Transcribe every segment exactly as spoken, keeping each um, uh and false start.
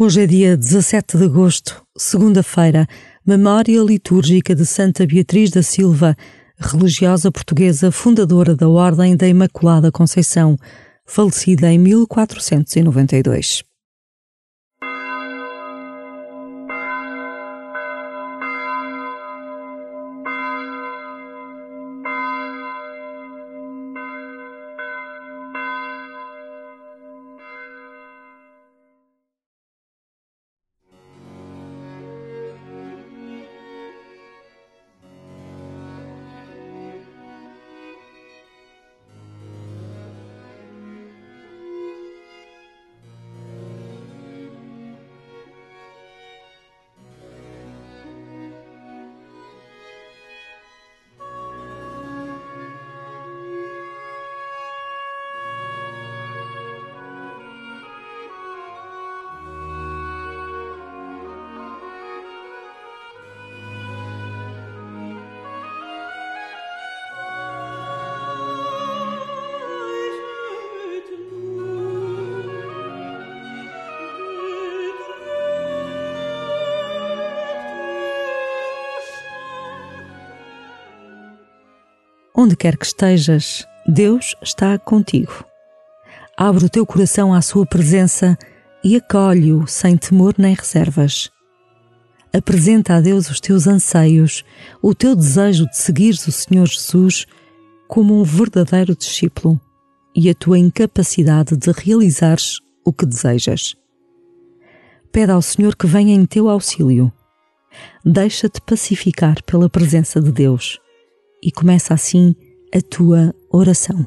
Hoje é dia dezassete de agosto, segunda-feira, memória litúrgica de Santa Beatriz da Silva, religiosa portuguesa fundadora da Ordem da Imaculada Conceição, falecida em mil quatrocentos e noventa e dois. Onde quer que estejas, Deus está contigo. Abre o teu coração à sua presença e acolhe-o sem temor nem reservas. Apresenta a Deus os teus anseios, o teu desejo de seguires o Senhor Jesus como um verdadeiro discípulo e a tua incapacidade de realizares o que desejas. Pede ao Senhor que venha em teu auxílio. Deixa-te pacificar pela presença de Deus. E começa assim a tua oração.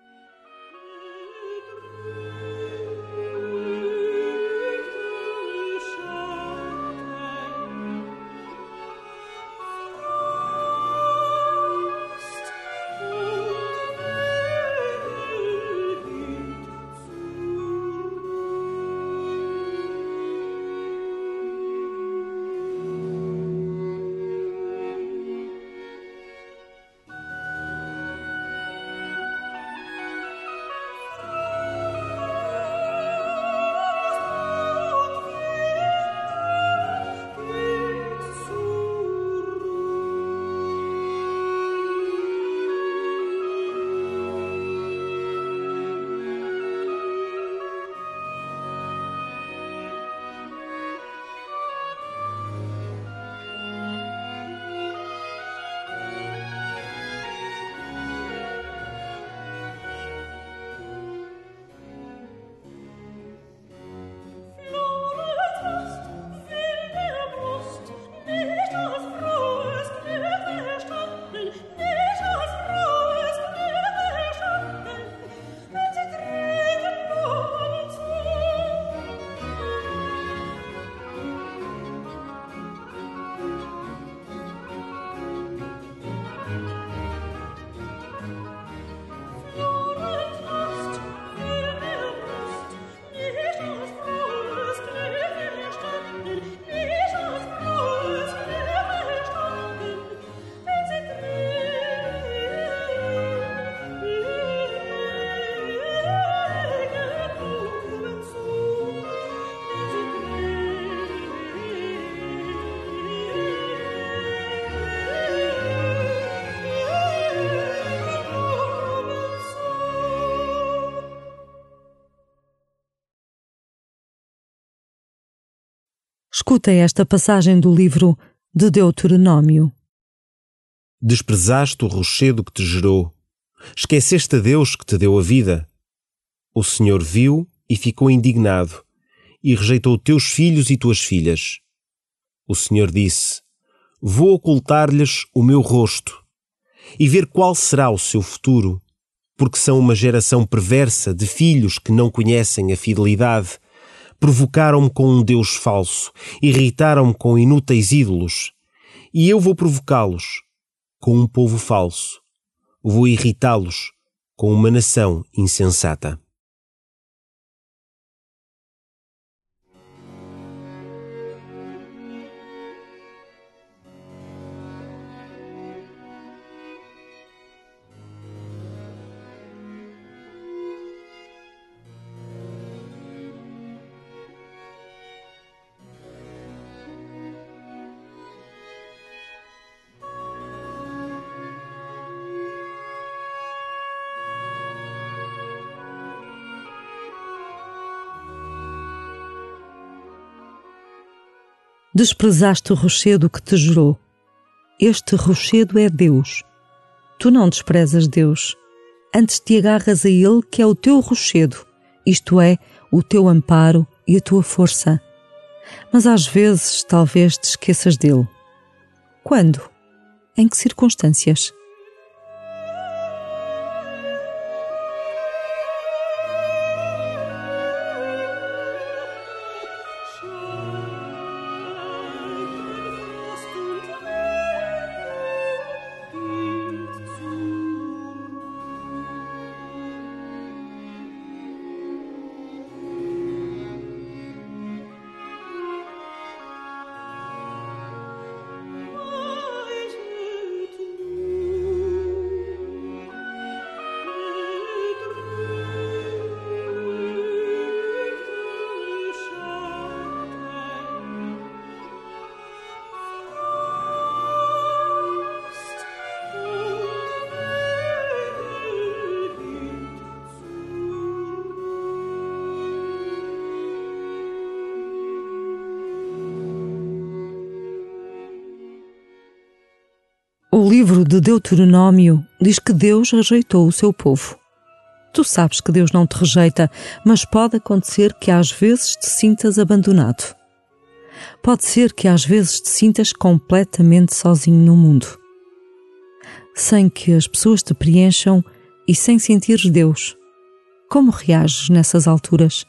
Escuta esta passagem do livro de Deuteronômio. Desprezaste o rochedo que te gerou, esqueceste a Deus que te deu a vida. O Senhor viu e ficou indignado, e rejeitou teus filhos e tuas filhas. O Senhor disse: Vou ocultar-lhes o meu rosto, e ver qual será o seu futuro, porque são uma geração perversa de filhos que não conhecem a fidelidade. Provocaram-me com um Deus falso, irritaram-me com inúteis ídolos. E eu vou provocá-los com um povo falso. Vou irritá-los com uma nação insensata. Desprezaste o rochedo que te gerou. Este rochedo é Deus. Tu não desprezas Deus. Antes te agarras a Ele, que é o teu rochedo, isto é, o teu amparo e a tua força. Mas às vezes talvez te esqueças dele. Quando? Em que circunstâncias? O livro de Deuteronômio diz que Deus rejeitou o seu povo. Tu sabes que Deus não te rejeita, mas pode acontecer que às vezes te sintas abandonado. Pode ser que às vezes te sintas completamente sozinho no mundo, sem que as pessoas te preencham e sem sentires Deus. Como reages nessas alturas?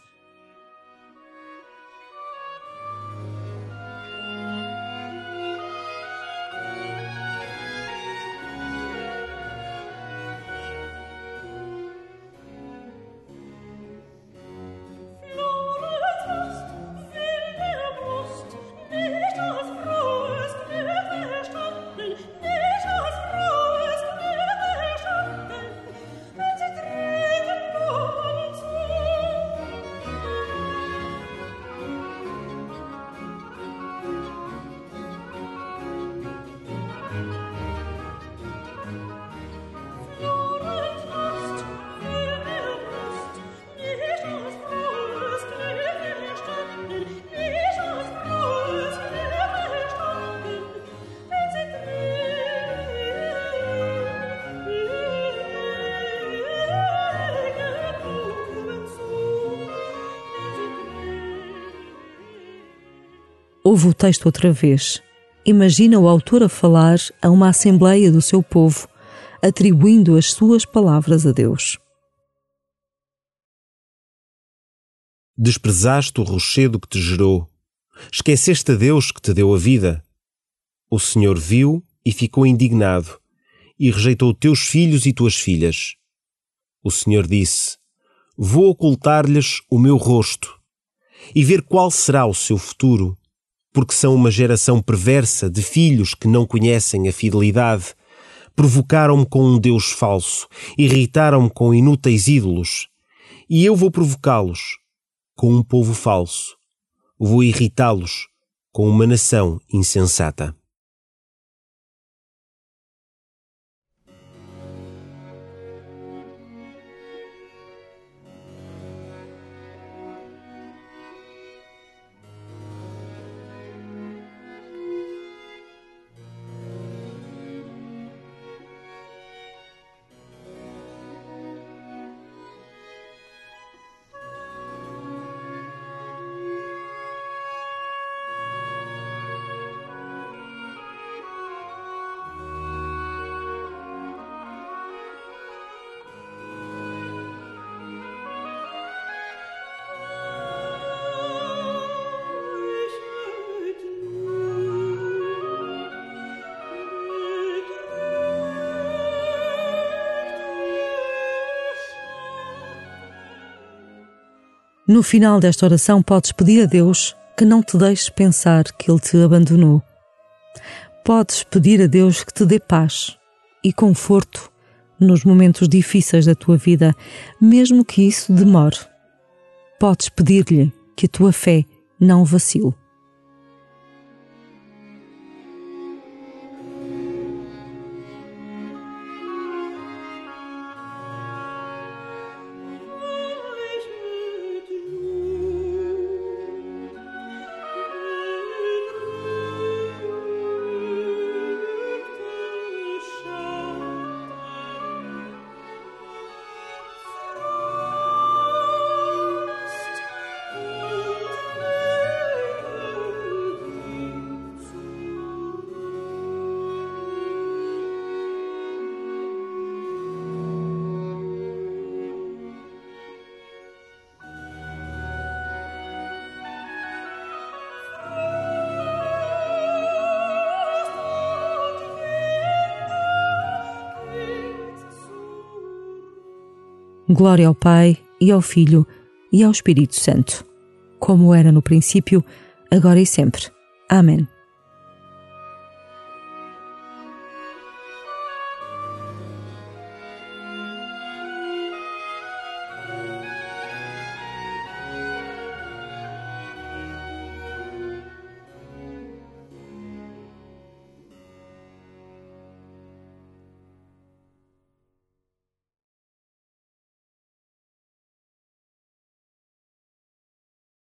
Ouve o texto outra vez. Imagina o autor a falar a uma assembleia do seu povo, atribuindo as suas palavras a Deus. Desprezaste o rochedo que te gerou. Esqueceste a Deus que te deu a vida. O Senhor viu e ficou indignado, e rejeitou teus filhos e tuas filhas. O Senhor disse: Vou ocultar-lhes o meu rosto, e ver qual será o seu futuro, porque são uma geração perversa de filhos que não conhecem a fidelidade. Provocaram-me com um Deus falso, irritaram-me com inúteis ídolos. E eu vou provocá-los com um povo falso. Vou irritá-los com uma nação insensata. No final desta oração podes pedir a Deus que não te deixes pensar que Ele te abandonou. Podes pedir a Deus que te dê paz e conforto nos momentos difíceis da tua vida, mesmo que isso demore. Podes pedir-lhe que a tua fé não vacile. Glória ao Pai, e ao Filho, e ao Espírito Santo, como era no princípio, agora e sempre. Amém.